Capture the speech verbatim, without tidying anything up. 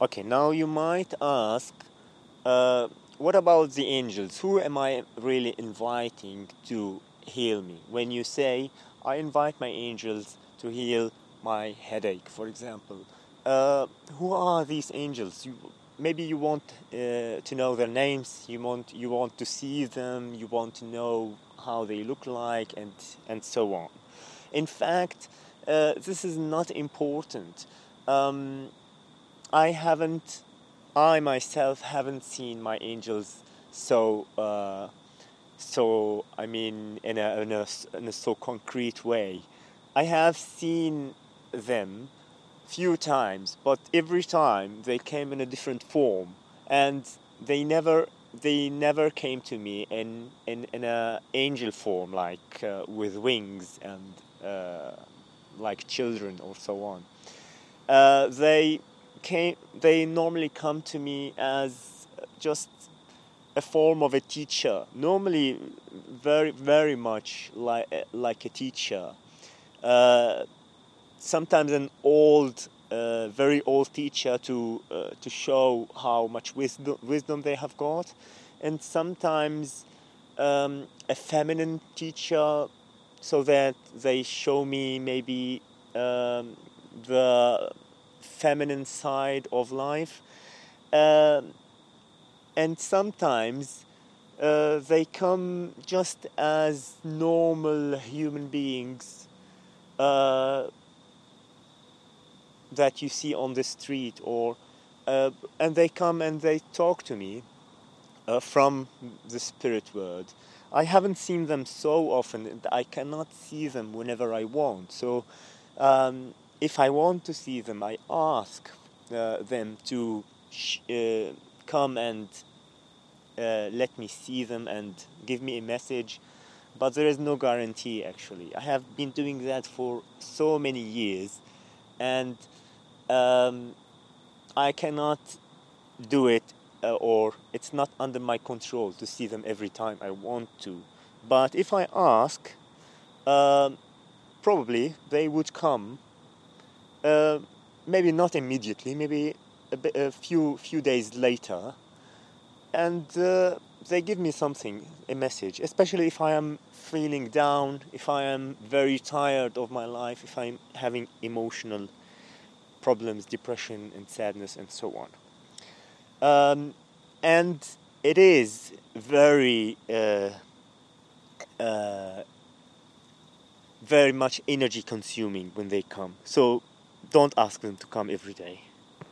Okay, now you might ask, uh, what about the angels? Who am I really inviting to heal me? When you say, I invite my angels to heal my headache, for example, uh, who are these angels? You, maybe you want uh, to know their names. You want you want to see them. You want to know how they look like, and and so on. In fact, uh, this is not important. Um, I haven't, I myself haven't seen my angels so, uh, so I mean, in a, in a in a so concrete way. I have seen them few times, but every time they came in a different form, and they never they never came to me in in, in a angel form, like uh, with wings and uh, like children or so on. Uh, they came. They normally come to me as just a form of a teacher. Normally, very very much like like a teacher. Uh, Sometimes an old, uh, very old teacher to uh, to show how much wisdom wisdom they have got, and sometimes um, a feminine teacher, so that they show me maybe um, the feminine side of life. Um and sometimes uh, they come just as normal human beings uh, that you see on the street, or uh, and they come and they talk to me uh, from the spirit world. I haven't seen them so often, and I cannot see them whenever I want. So, um, if I want to see them, I ask uh, them to sh- uh, come and uh, let me see them and give me a message. But there is no guarantee, actually. I have been doing that for so many years, and um, I cannot do it, uh, or it's not under my control to see them every time I want to. But if I ask, um, probably they would come. Uh, maybe not immediately. Maybe a, bit, a few few days later, and uh, they give me something, a message. Especially if I am feeling down, if I am very tired of my life, if I'm having emotional problems, depression, and sadness, and so on. Um, and it is very, uh, uh, very much energy consuming when they come. So don't ask them to come every day.